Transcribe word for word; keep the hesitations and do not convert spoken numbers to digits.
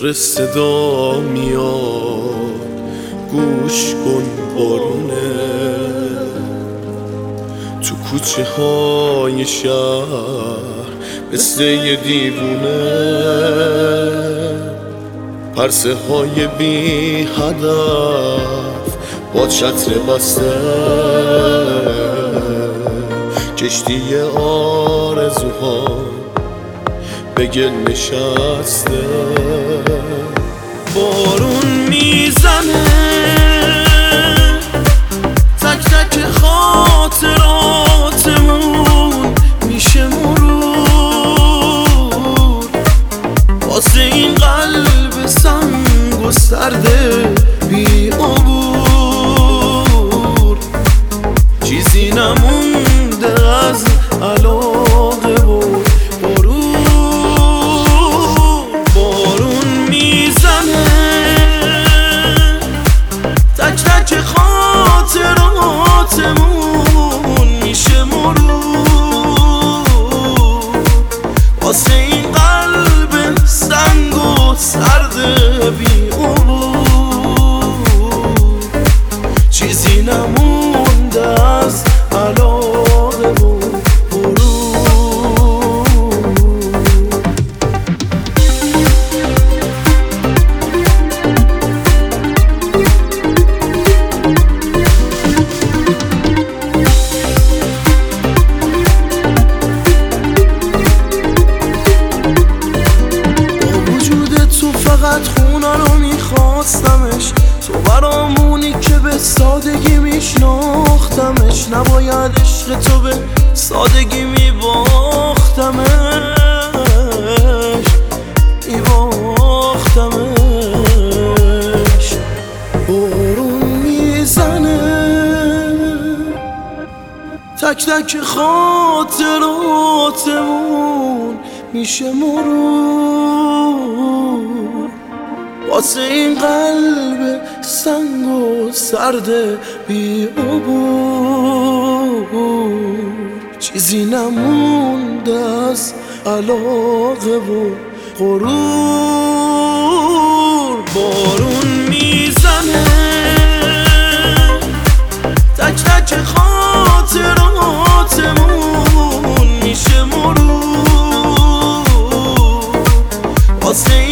داره صدا میاد، گوش کن بارونه تو کوچه های شهر مثل یه دیوونه، پرسه های بی هدف با چتر بسته، کشتی آرزوها به گل نشسته. بارون میزنه تک تک خاطراتمون میشه مرور، واسه این قلب سنگ و سرده بی عبور، چیزی نمونده از علاقه و غرور. بارون میزنه تک تک خاطراتمون میشه مرور، واسه این قلب سنگ و سرده بی عبور، چیزی نمونده از علاقه و خونه رو میخواستمش، تو برامونی که به سادگی میشناختمش، نباید عشق تو به سادگی میباختمش میباختمش. بارون میزنه تک تک خاطراتمون میشه مرور، واسه این قلب سنگ و سرد بی عبور، چیزی نمونده از علاقه و غرور. بارون میزنه تک تک خاطراتمون میشه مرور، واسه